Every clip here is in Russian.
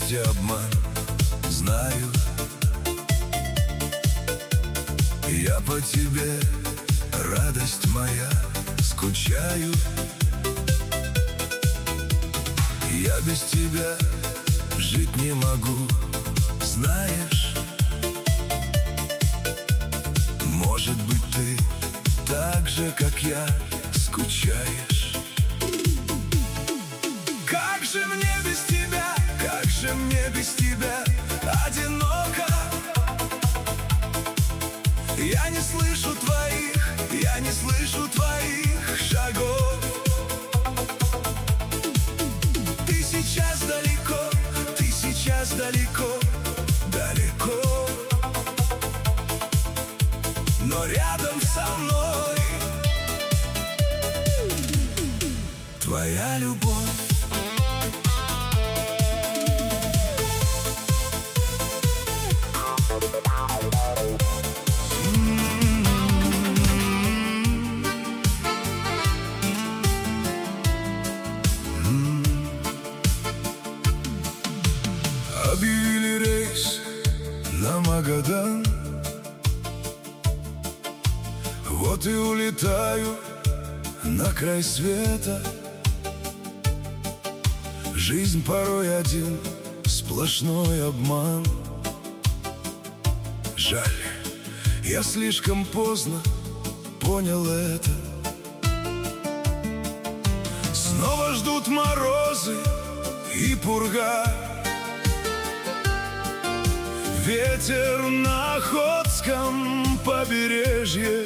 везде обман, знаю. Я по тебе, радость моя, скучаю. Я без тебя жить не могу, знаешь. Может быть, ты так же, как я, скучаешь. Как же мне без тебя, как же мне без тебя одиноко. Я не слышу твоих шагов. Ты сейчас далеко, далеко, но рядом со мной твоя любовь. Объявили рейс на Магадан, вот и улетаю на край света. Жизнь порой один сплошной обман. Жаль, я слишком поздно понял это. Снова ждут морозы и пурга. Ветер на Охотском побережье.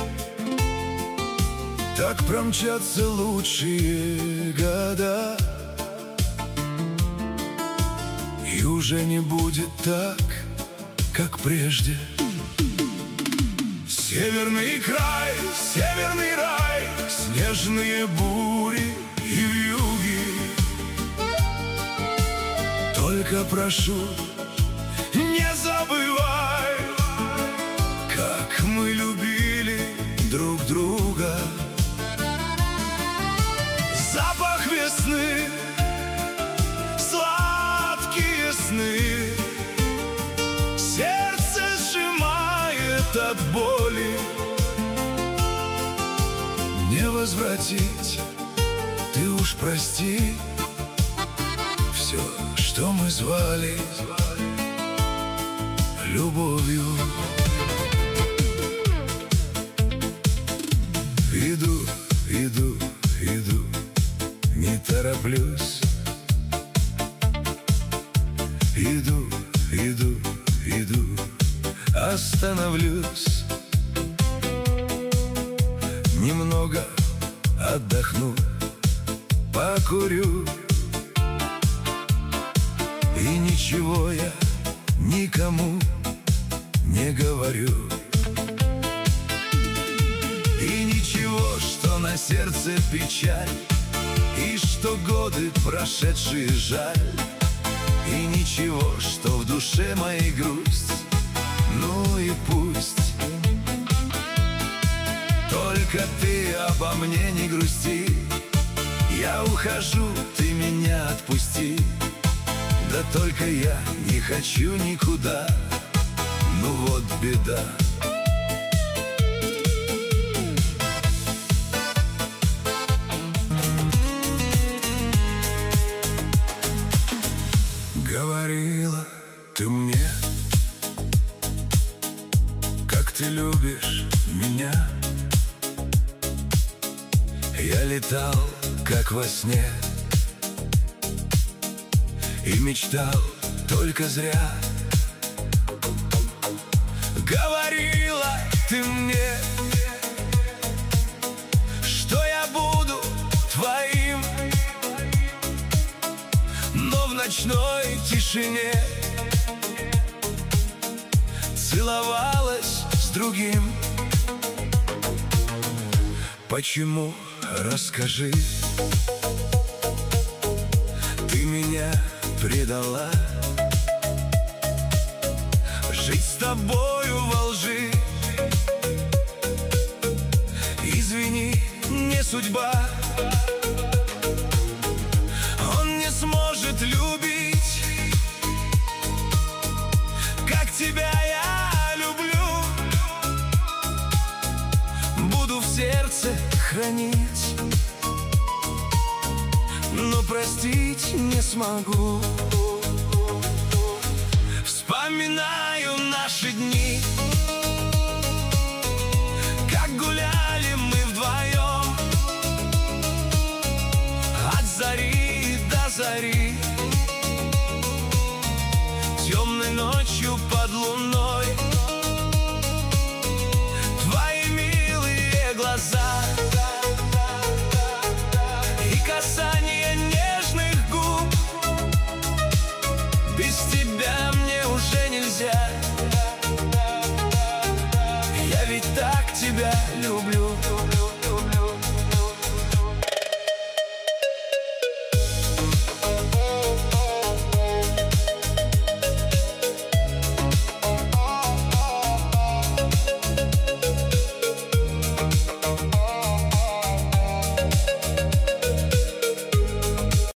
Так промчатся лучшие года, и уже не будет так, как прежде. Северный край, северный рай, снежные бури и вьюги. Только прошу, не забывай, как мы любили друг друга. Запах весны, сладкие сны, сердце сжимает от боли. Не возвратить, ты уж прости все, что мы звали любовью. Иду, иду, иду, не тороплюсь. Иду, иду, иду, остановлюсь. Немного отдохну, покурю. И ничего я никому не говорю. И ничего, что на сердце печаль, и что годы прошедшие жаль. И ничего, что в душе моей грусть. Ну и пусть. Только ты обо мне не грусти. Я ухожу, ты меня отпусти. Да только я не хочу никуда. Ну вот беда. Говорила ты мне, как ты любишь меня. Я летал, как во сне, и мечтал только зря. Говорила ты мне, что я буду твоим, но в ночной тишине целовалась с другим. Почему, расскажи, ты меня предала? Жить с тобою во лжи, извини, не судьба. Он не сможет любить как тебя я люблю. Буду в сердце хранить, но простить не смогу. Вспоминаю наши дни,